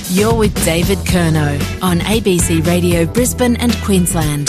You're with David Curnow on ABC Radio Brisbane and Queensland.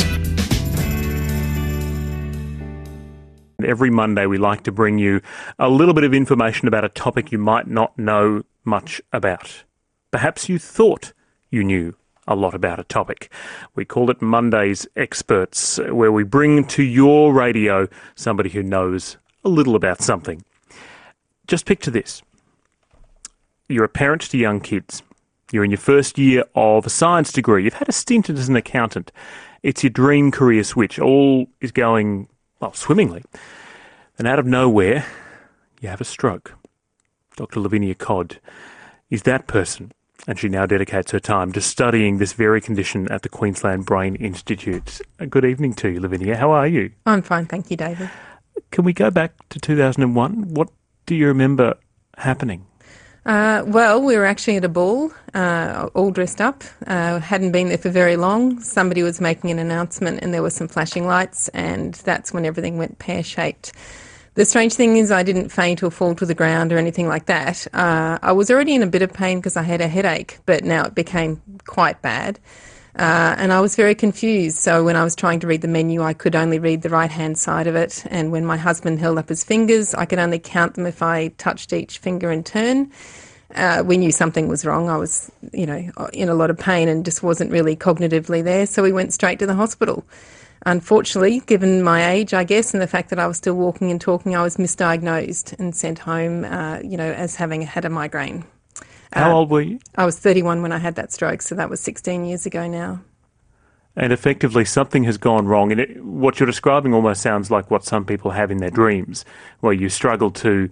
Every Monday we like to bring you a little bit of information about a topic you might not know much about. Perhaps you thought you knew a lot about a topic. We call it Monday's Experts, where we bring to your radio somebody who knows a little about something. Just picture this. You're a parent to young kids. You're in your first year of a science degree. You've had a stint as an accountant. It's your dream career switch. All is going, well, swimmingly. And out of nowhere, you have a stroke. Dr. Lavinia Codd is that person, and she now dedicates her time to studying this very condition at the Queensland Brain Institute. Good evening to you, Lavinia. How are you? I'm fine, thank you, David. Can we go back to 2001? What do you remember happening? Well, we were actually at a ball, all dressed up. Hadn't been there for very long. Somebody was making an announcement and there were some flashing lights, and that's when everything went pear-shaped. The strange thing is I didn't faint or fall to the ground or anything like that. I was already in a bit of pain because I had a headache, but now it became quite bad. And I was very confused. So when I was trying to read the menu, I could only read the right-hand side of it. And when my husband held up his fingers, I could only count them if I touched each finger in turn. We knew something was wrong. I was, in a lot of pain and just wasn't really cognitively there. So we went straight to the hospital. Unfortunately, given my age, I guess, and the fact that I was still walking and talking, I was misdiagnosed and sent home, as having had a migraine. How old were you? I was 31 when I had that stroke, so that was 16 years ago now. And effectively something has gone wrong. And what you're describing almost sounds like what some people have in their dreams, where you struggle to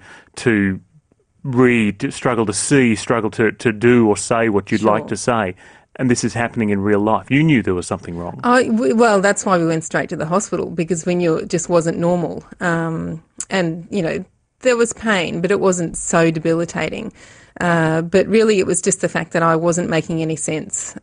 read, struggle to see, struggle to do or say what you'd like to say. And this is happening in real life. You knew there was something wrong. Well, that's why we went straight to the hospital, because we knew it just wasn't normal. There was pain, but it wasn't so debilitating. But really it was just the fact that I wasn't making any sense.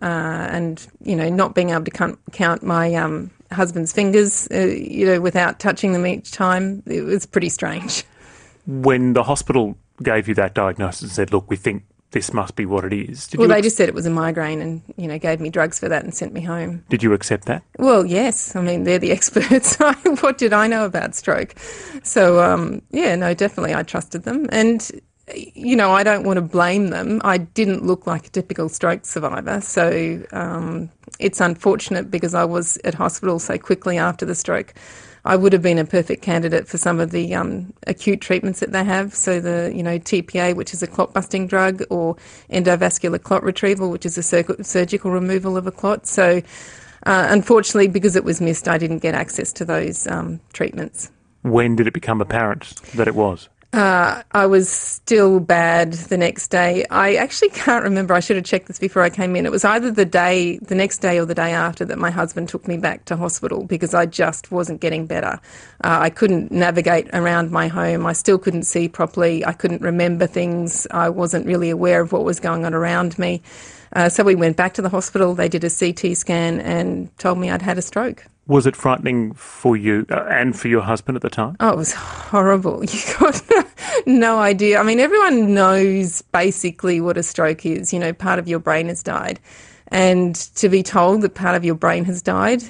Not being able to count my husband's fingers, without touching them each time, it was pretty strange. When the hospital gave you that diagnosis and said, look, we think this must be what it is. They just said it was a migraine and, gave me drugs for that and sent me home. Did you accept that? Well, yes. I mean, they're the experts. What did I know about stroke? So, definitely I trusted them. And, I don't want to blame them. I didn't look like a typical stroke survivor. So it's unfortunate because I was at hospital so quickly after the stroke. I would have been a perfect candidate for some of the acute treatments that they have. So the, TPA, which is a clot-busting drug, or endovascular clot retrieval, which is a surgical removal of a clot. So unfortunately, because it was missed, I didn't get access to those treatments. When did it become apparent that it was? I was still bad the next day. I actually can't remember. I should have checked this before I came in. It was either the next day or the day after that my husband took me back to hospital because I just wasn't getting better. I couldn't navigate around my home. I still couldn't see properly. I couldn't remember things. I wasn't really aware of what was going on around me. So we went back to the hospital. They did a CT scan and told me I'd had a stroke. Was it frightening for you and for your husband at the time? Oh, it was horrible. You got no idea. I mean, everyone knows basically what a stroke is. Part of your brain has died. And to be told that part of your brain has died,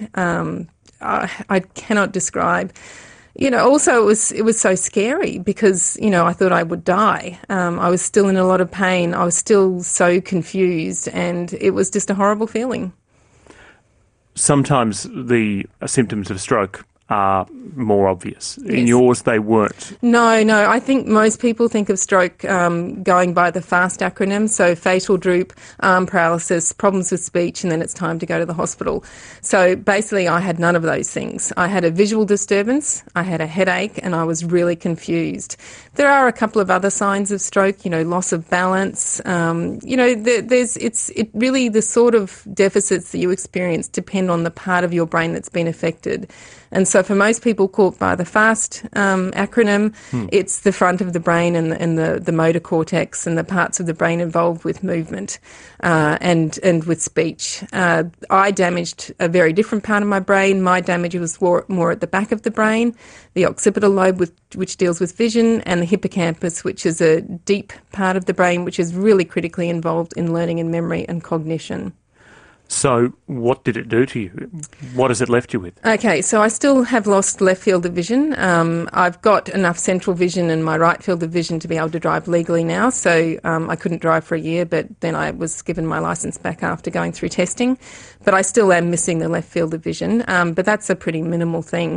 I cannot describe. Also it was so scary because, I thought I would die. I was still in a lot of pain. I was still so confused, and it was just a horrible feeling. Sometimes the symptoms of stroke are more obvious. In yours, they weren't. No. I think most people think of stroke going by the FAST acronym, so fatal droop, arm paralysis, problems with speech, and then it's time to go to the hospital. So basically, I had none of those things. I had a visual disturbance, I had a headache, and I was really confused. There are a couple of other signs of stroke, loss of balance. It really, the sort of deficits that you experience depend on the part of your brain that's been affected. And so for most people caught by the FAST acronym, it's the front of the brain and the motor cortex and the parts of the brain involved with movement and with speech. I damaged a very different part of my brain. My damage was more at the back of the brain, the occipital lobe, which deals with vision, and the hippocampus, which is a deep part of the brain which is really critically involved in learning and memory and cognition. So what did it do to you? What has it left you with? Okay, so I still have lost left field of vision. I've got enough central vision in my right field of vision to be able to drive legally now. So I couldn't drive for a year, but then I was given my licence back after going through testing. But I still am missing the left field of vision, but that's a pretty minimal thing.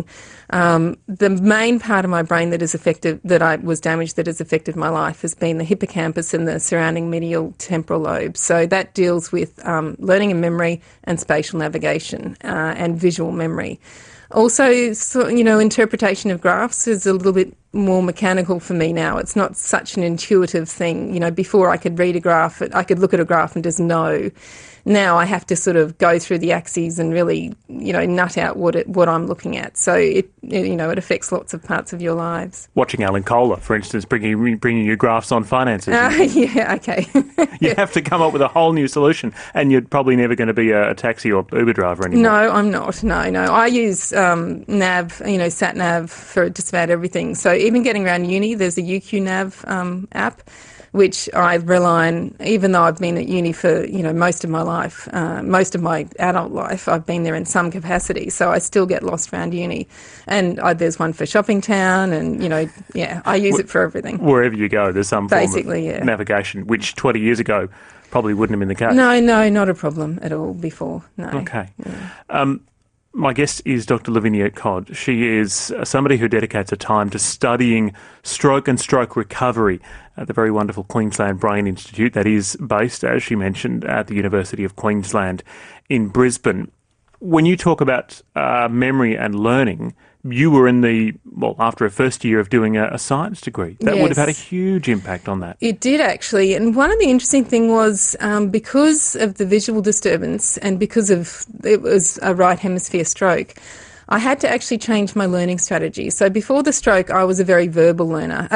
The main part of my brain that is affected, that I was damaged, that has affected my life has been the hippocampus and the surrounding medial temporal lobe. So that deals with learning and memory and spatial navigation and visual memory. Also, interpretation of graphs is a little bit more mechanical for me now. It's not such an intuitive thing. Before I could read a graph, I could look at a graph and just know. Now I have to sort of go through the axes and really, nut out what I'm looking at. So it affects lots of parts of your lives. Watching Alan Kohler, for instance, bringing you graphs on finances. Yeah, okay. You have to come up with a whole new solution, and you're probably never going to be a taxi or Uber driver anymore. No, I'm not. No. I use nav, sat nav for just about everything. So even getting around uni, there's a UQ Nav app, which I rely on, even though I've been at uni for, most of my life, most of my adult life, I've been there in some capacity, so I still get lost around uni. And there's one for Shopping Town and, I use it for everything. Wherever you go, there's some basically, form of navigation, which 20 years ago probably wouldn't have been the case. No, not a problem at all before, no. Okay. Yeah. My guest is Dr. Lavinia Codd. She is somebody who dedicates her time to studying stroke and stroke recovery at the very wonderful Queensland Brain Institute that is based, as she mentioned, at the University of Queensland in Brisbane. When you talk about memory and learning, you were after a first year of doing a science degree. That would have had a huge impact on that. It did, actually. And one of the interesting things was because of the visual disturbance and because it was a right hemisphere stroke, I had to actually change my learning strategy. So before the stroke, I was a very visual learner.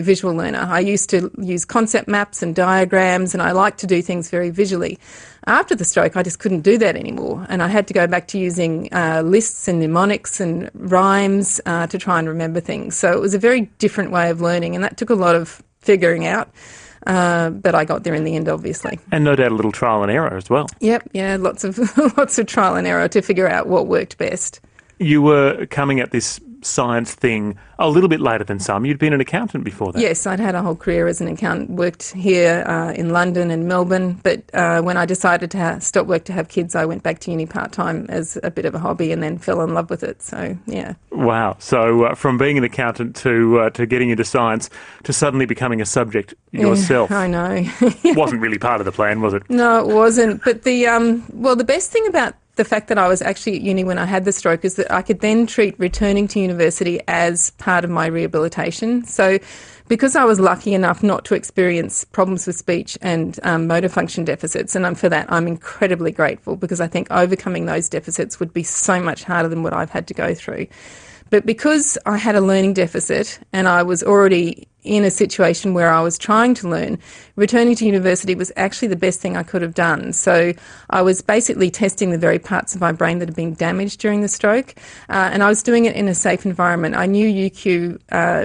I used to use concept maps and diagrams, and I liked to do things very visually. After the stroke, I just couldn't do that anymore, and I had to go back to using lists and mnemonics and rhymes to try and remember things. So it was a very different way of learning, and that took a lot of figuring out. But I got there in the end, obviously. And no doubt a little trial and error as well. Yep, yeah, lots of trial and error to figure out what worked best. You were coming at this science thing a little bit later than some. You'd been an accountant before that. Yes, I'd had a whole career as an accountant, worked here in London and Melbourne, but when I decided to stop work to have kids, I went back to uni part-time as a bit of a hobby and then fell in love with it, so yeah. Wow, so from being an accountant to getting into science to suddenly becoming a subject yourself. I know. Wasn't really part of the plan, was it? No, it wasn't, but the best thing about the fact that I was actually at uni when I had the stroke is that I could then treat returning to university as part of my rehabilitation. So because I was lucky enough not to experience problems with speech and motor function deficits, and for that I'm incredibly grateful because I think overcoming those deficits would be so much harder than what I've had to go through. But because I had a learning deficit and I was already in a situation where I was trying to learn, returning to university was actually the best thing I could have done. So I was basically testing the very parts of my brain that had been damaged during the stroke, and I was doing it in a safe environment. I knew UQ,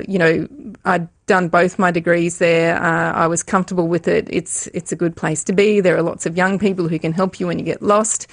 I'd done both my degrees there. I was comfortable with it. It's a good place to be. There are lots of young people who can help you when you get lost.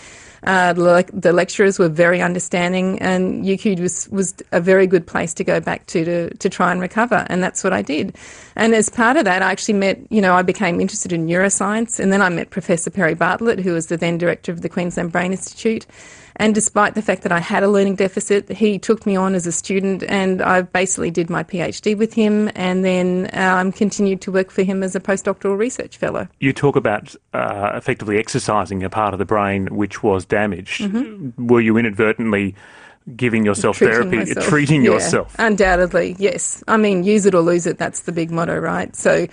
The lecturers were very understanding, and UQ was a very good place to go back to try and recover, and that's what I did. And as part of that, I actually met, I became interested in neuroscience, and then I met Professor Perry Bartlett, who was the then director of the Queensland Brain Institute. And despite the fact that I had a learning deficit, he took me on as a student, and I basically did my PhD with him and then continued to work for him as a postdoctoral research fellow. You talk about effectively exercising a part of the brain which was damaged. Mm-hmm. Were you inadvertently giving yourself treating yourself? Undoubtedly, yes. I mean, use it or lose it, that's the big motto, right? So,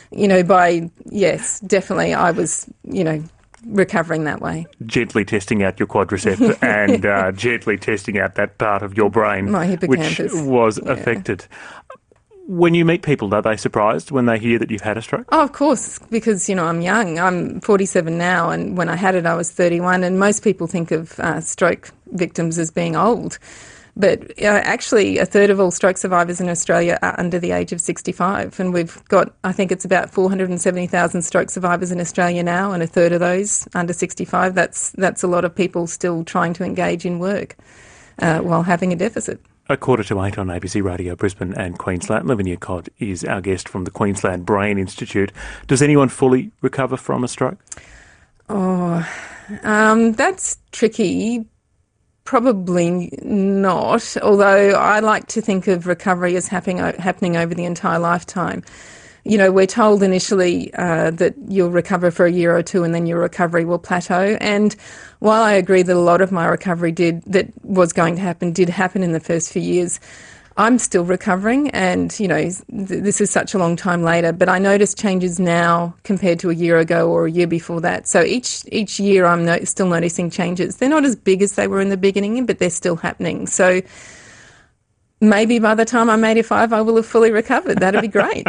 definitely I was, recovering that way. Gently testing out your quadriceps and gently testing out that part of your brain my hippocampus, which was affected. When you meet people, are they surprised when they hear that you've had a stroke? Oh, of course, because, I'm young. I'm 47 now, and when I had it, I was 31, and most people think of stroke victims as being old. But actually, a third of all stroke survivors in Australia are under the age of 65. And we've got, I think it's about 470,000 stroke survivors in Australia now, and a third of those under 65. That's a lot of people still trying to engage in work while having a deficit. 7:45 on ABC Radio Brisbane and Queensland. Lavinia Codd is our guest from the Queensland Brain Institute. Does anyone fully recover from a stroke? That's tricky. Probably not, although I like to think of recovery as happening over the entire lifetime. You know, we're told initially that you'll recover for a year or two and then your recovery will plateau. And while I agree that a lot of my recovery did happen in the first few years, I'm still recovering, and, you know, this is such a long time later, but I notice changes now compared to a year ago or a year before that. So each year I'm still noticing changes. They're not as big as they were in the beginning, but they're still happening. So maybe by the time I'm 85, I will have fully recovered. That'd be great.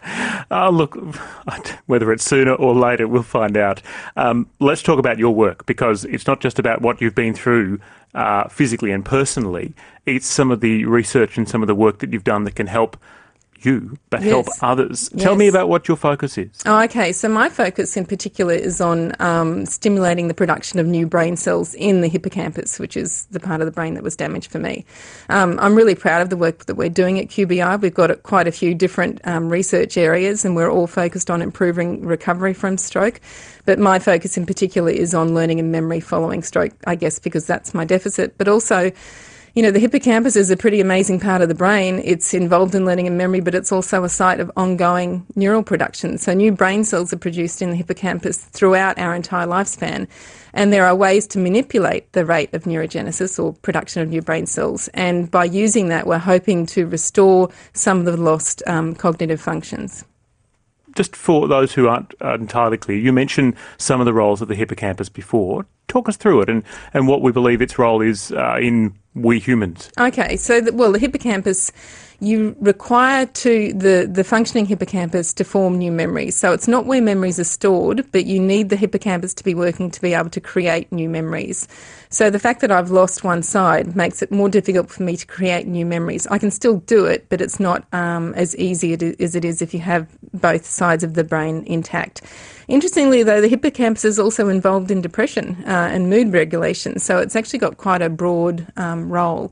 Look, whether it's sooner or later, we'll find out. Let's talk about your work, because it's not just about what you've been through physically and personally. It's some of the research and some of the work that you've done that can help you, but help others. Tell me about what your focus is. Oh, okay. So my focus in particular is on stimulating the production of new brain cells in the hippocampus, which is the part of the brain that was damaged for me. I'm really proud of the work that we're doing at QBI. We've got quite a few different research areas, and we're all focused on improving recovery from stroke. But my focus in particular is on learning and memory following stroke, I guess, because that's my deficit. But also, you know, the hippocampus is a pretty amazing part of the brain. It's involved in learning and memory, but it's also a site of ongoing neural production. So new brain cells are produced in the hippocampus throughout our entire lifespan. And there are ways to manipulate the rate of neurogenesis or production of new brain cells. And by using that, we're hoping to restore some of the lost cognitive functions. Just for those who aren't entirely clear, you mentioned some of the roles of the hippocampus before. Talk us through it and what we believe its role is in we humans. Okay, so the hippocampus, you require the functioning hippocampus to form new memories. So it's not where memories are stored, but you need the hippocampus to be working to be able to create new memories. So the fact that I've lost one side makes it more difficult for me to create new memories. I can still do it, but it's not as easy as it is if you have both sides of the brain intact. Interestingly, though, the hippocampus is also involved in depression and mood regulation, so it's actually got quite a broad role.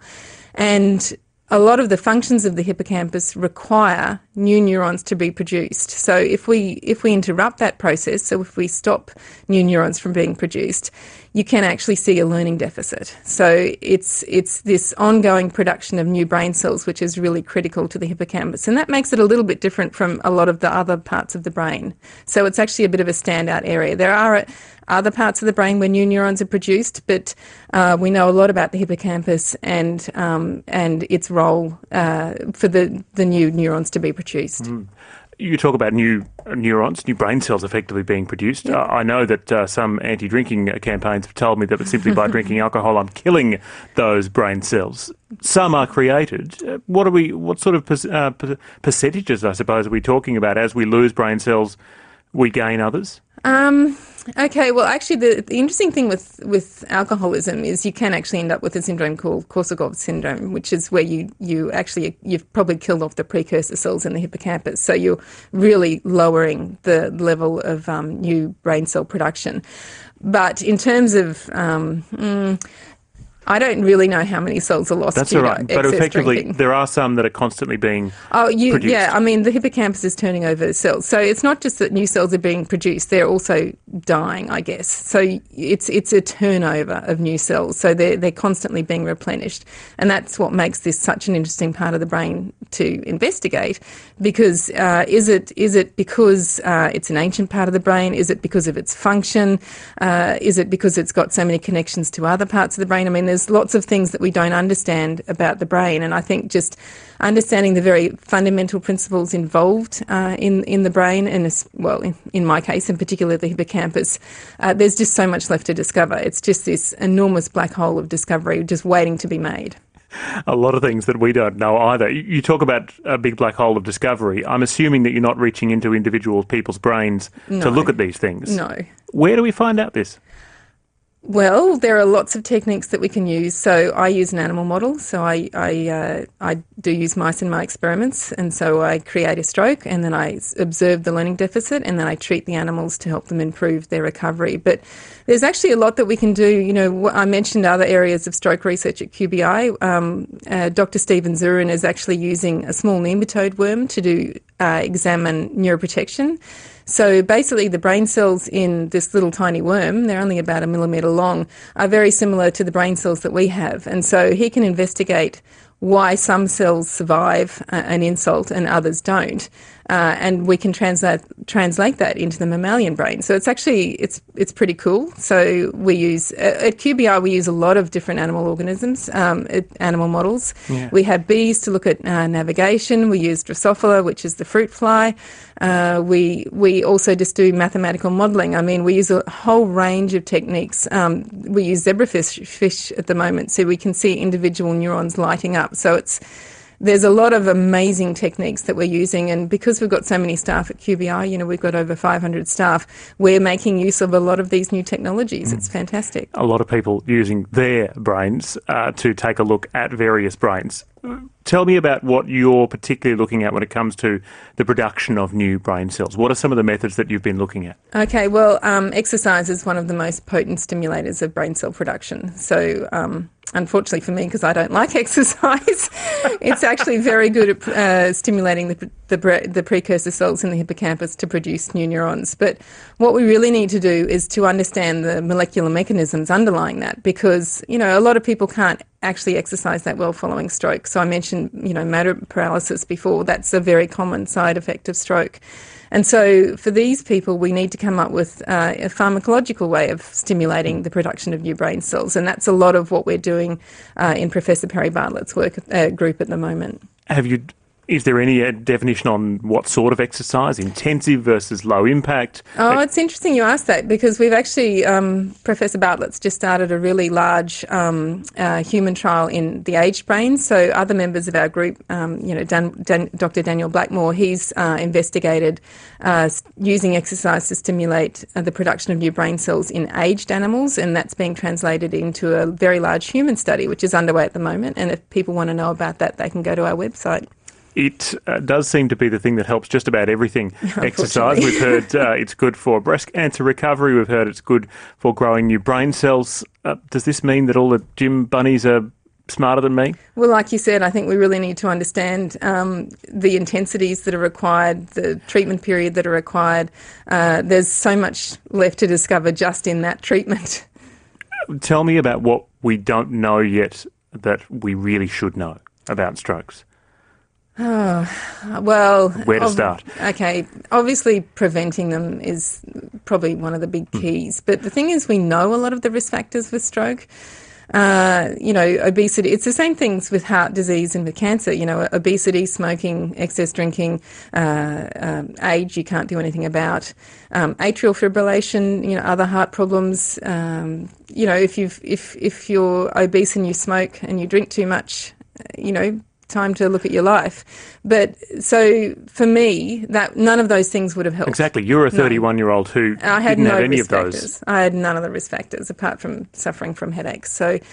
And a lot of the functions of the hippocampus require new neurons to be produced. So if we interrupt that process, so if we stop new neurons from being produced, you can actually see a learning deficit. So it's this ongoing production of new brain cells which is really critical to the hippocampus, and that makes it a little bit different from a lot of the other parts of the brain. So it's actually a bit of a standout area. There are other parts of the brain where new neurons are produced, but we know a lot about the hippocampus and its role for the new neurons to be produced. Mm. You talk about new neurons, new brain cells effectively being produced. Yep. I know that some anti-drinking campaigns have told me that simply by drinking alcohol I'm killing those brain cells. Some are created. What sort of percentages, I suppose, are we talking about? As we lose brain cells, we gain others? Okay, well, actually, the interesting thing with alcoholism is you can actually end up with a syndrome called Korsakoff syndrome, which is where you've probably killed off the precursor cells in the hippocampus. So you're really lowering the level of new brain cell production. But in terms of I don't really know how many cells are lost. That's all right. But effectively, drinking. There are some that are constantly being produced. Yeah, I mean, the hippocampus is turning over cells. So it's not just that new cells are being produced, they're also dying, I guess. So it's a turnover of new cells. So they're constantly being replenished. And that's what makes this such an interesting part of the brain to investigate. Because is it because it's an ancient part of the brain? Is it because of its function? Is it because it's got so many connections to other parts of the brain? I mean, there's lots of things that we don't understand about the brain, and I think just understanding the very fundamental principles involved in the brain, and in my case, in particular the hippocampus, there's just so much left to discover. It's just this enormous black hole of discovery just waiting to be made. A lot of things that we don't know either. You talk about a big black hole of discovery. I'm assuming that you're not reaching into individual people's brains to look at these things. No. Where do we find out this? Well, there are lots of techniques that we can use. So I use an animal model. So I do use mice in my experiments, and so I create a stroke, and then I observe the learning deficit, and then I treat the animals to help them improve their recovery. But there's actually a lot that we can do. You know, I mentioned other areas of stroke research at QBI. Dr. Stephen Zurin is actually using a small nematode worm to examine neuroprotection. So basically the brain cells in this little tiny worm, they're only about 1 millimetre long, are very similar to the brain cells that we have. And so he can investigate why some cells survive an insult and others don't. And we can translate that into the mammalian brain. So it's actually, it's pretty cool. So we use, at QBI, we use a lot of different animal organisms, animal models. Yeah. We have bees to look at navigation. We use Drosophila, which is the fruit fly. We also just do mathematical modelling. I mean, we use a whole range of techniques. We use zebrafish at the moment, so we can see individual neurons lighting up. So there's a lot of amazing techniques that we're using, and because we've got so many staff at QBI, you know, we've got over 500 staff, we're making use of a lot of these new technologies. It's fantastic. A lot of people using their brains to take a look at various brains. Tell me about what you're particularly looking at when it comes to the production of new brain cells. What are some of the methods that you've been looking at? Okay, well, exercise is one of the most potent stimulators of brain cell production. So, unfortunately for me, because I don't like exercise, it's actually very good at stimulating the precursor cells in the hippocampus to produce new neurons. But what we really need to do is to understand the molecular mechanisms underlying that, because, you know, a lot of people can't actually exercise that well following stroke. So I mentioned, you know, motor paralysis before. That's a very common side effect of stroke. And so for these people, we need to come up with a pharmacological way of stimulating the production of new brain cells. And that's a lot of what we're doing in Professor Perry Bartlett's group at the moment. Is there any definition on what sort of exercise, intensive versus low impact? Oh, it's interesting you asked that, because we've actually, Professor Bartlett's just started a really large human trial in the aged brain. So other members of our group, you know, Dr. Daniel Blackmore, he's investigated using exercise to stimulate the production of new brain cells in aged animals, and that's being translated into a very large human study, which is underway at the moment. And if people want to know about that, they can go to our website. It does seem to be the thing that helps just about everything. Exercise. We've heard it's good for breast cancer recovery. We've heard it's good for growing new brain cells. Does this mean that all the gym bunnies are smarter than me? Well, like you said, I think we really need to understand the intensities that are required, the treatment period that are required. There's so much left to discover just in that treatment. Tell me about what we don't know yet that we really should know about strokes. Oh, well... Where to start? Okay, obviously preventing them is probably one of the big keys. But the thing is, we know a lot of the risk factors with stroke. You know, obesity, it's the same things with heart disease and with cancer. You know, obesity, smoking, excess drinking, age you can't do anything about. Atrial fibrillation, you know, other heart problems. You know, if you're obese and you smoke and you drink too much, you know, time to look at your life. But so for me, that none of those things would have helped. Exactly. You're a 31-year-old who didn't have any of those. Factors. I had none of the risk factors apart from suffering from headaches.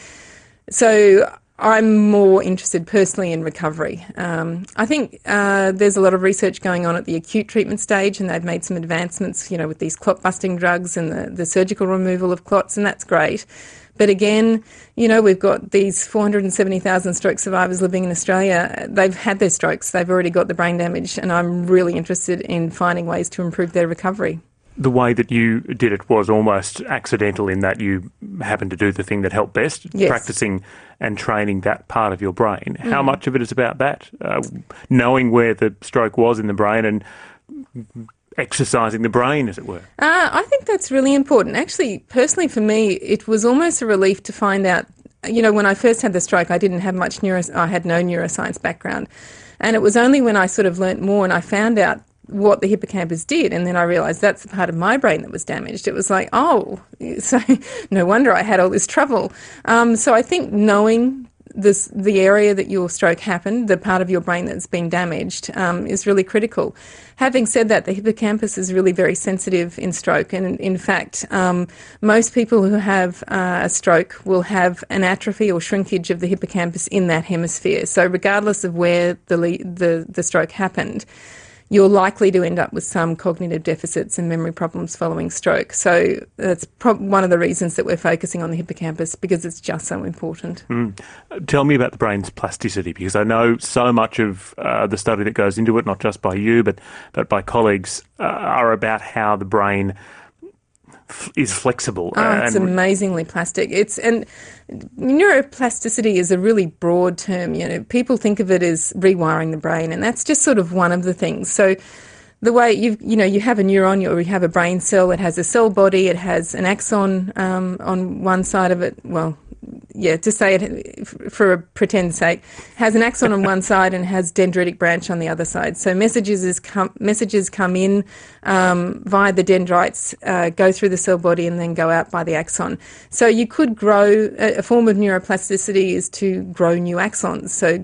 So I'm more interested personally in recovery. I think there's a lot of research going on at the acute treatment stage, and they've made some advancements, you know, with these clot-busting drugs and the surgical removal of clots, and that's great. But again, you know, we've got these 470,000 stroke survivors living in Australia. They've had their strokes. They've already got the brain damage, and I'm really interested in finding ways to improve their recovery. The way that you did it was almost accidental in that you happened to do the thing that helped best, yes. Practicing and training that part of your brain. How much of it is about that? Knowing where the stroke was in the brain and exercising the brain, as it were? I think that's really important. Actually, personally for me, it was almost a relief to find out, you know, when I first had the stroke, I didn't have much I had no neuroscience background. And it was only when I sort of learnt more and I found out what the hippocampus did, and then I realised that's the part of my brain that was damaged. It was like, oh, so no wonder I had all this trouble. So I think knowing the area that your stroke happened, the part of your brain that's been damaged, is really critical. Having said that, the hippocampus is really very sensitive in stroke, and in fact, most people who have a stroke will have an atrophy or shrinkage of the hippocampus in that hemisphere. So regardless of where the stroke happened, you're likely to end up with some cognitive deficits and memory problems following stroke. So that's one of the reasons that we're focusing on the hippocampus, because it's just so important. Tell me about the brain's plasticity, because I know so much of the study that goes into it, not just by you, but by colleagues, are about how the brain is flexible. It's amazingly plastic. And neuroplasticity is a really broad term. People think of it as rewiring the brain, and that's just sort of one of the things. So the way you have a neuron, or you have a brain cell, it has a cell body, it has an axon on one side of it. Well, yeah, to say it for a pretend sake, has an axon on one side and has dendritic branch on the other side. So messages come in via the dendrites, go through the cell body, and then go out by the axon. So you could grow, a form of neuroplasticity is to grow new axons, so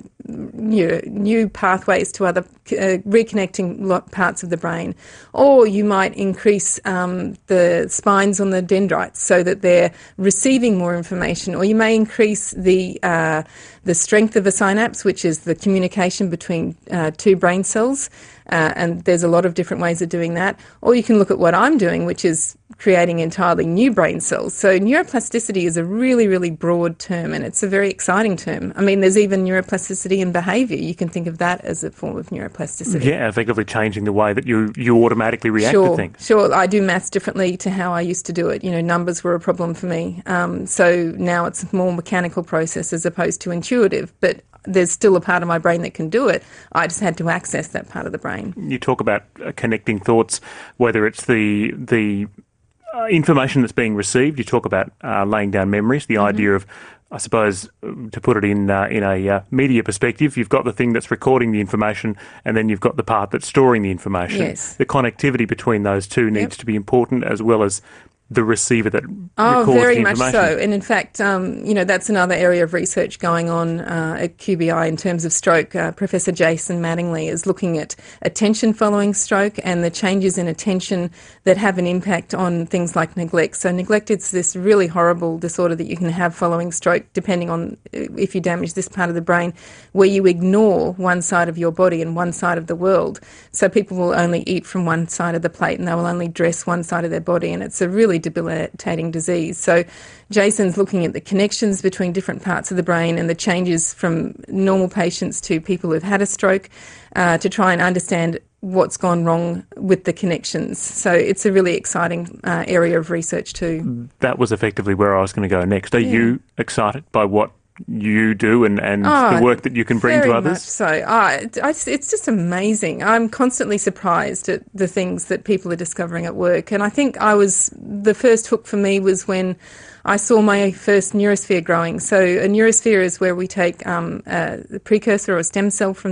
new pathways to other reconnecting parts of the brain. Or you might increase the spines on the dendrites so that they're receiving more information, or you may increase the strength of a synapse, which is the communication between two brain cells, and there's a lot of different ways of doing that. Or you can look at what I'm doing, which is creating entirely new brain cells. So neuroplasticity is a really, really broad term, and it's a very exciting term. I mean, there's even neuroplasticity in behaviour. You can think of that as a form of neuroplasticity. Yeah, effectively changing the way that you automatically react to things. Sure, I do maths differently to how I used to do it. Numbers were a problem for me. So now it's more mechanical process as opposed to intuitive, but there's still a part of my brain that can do it. I just had to access that part of the brain. You talk about connecting thoughts, whether it's the information that's being received. You talk about laying down memories, the idea of, I suppose, to put it in a media perspective, you've got the thing that's recording the information, and then you've got the part that's storing the information. Yes. The connectivity between those two needs to be important, as well as the receiver that records very the information. much so. And in fact, that's another area of research going on at QBI in terms of stroke. Professor Jason Mattingly is looking at attention following stroke and the changes in attention that have an impact on things like neglect. So neglect is this really horrible disorder that you can have following stroke, depending on if you damage this part of the brain, where you ignore one side of your body and one side of the world. So people will only eat from one side of the plate, and they will only dress one side of their body, and it's a really debilitating disease. So Jason's looking at the connections between different parts of the brain and the changes from normal patients to people who've had a stroke to try and understand what's gone wrong with the connections. So it's a really exciting area of research too. That was effectively where I was going to go next. Are you excited by what you do and the work that you can bring to others? Very much so. It's just amazing. I'm constantly surprised at the things that people are discovering at work. And I think the first hook for me was when I saw my first neurosphere growing. So a neurosphere is where we take a precursor or a stem cell from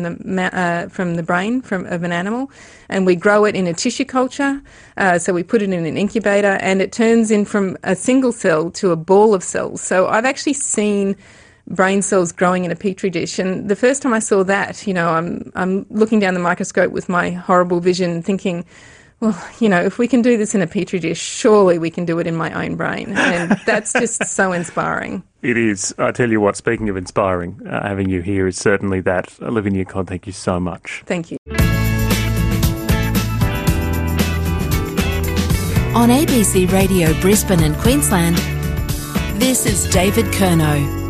the brain of an animal, and we grow it in a tissue culture. So we put it in an incubator, and it turns in from a single cell to a ball of cells. So I've actually seen brain cells growing in a petri dish, and the first time I saw that, I'm looking down the microscope with my horrible vision, thinking, well, if we can do this in a petri dish, surely we can do it in my own brain. And that's just so inspiring. It is. I tell you what, speaking of inspiring, having you here is certainly that. Olivia Newcott, thank you so much. Thank you. On ABC Radio Brisbane and Queensland, this is David Curnow.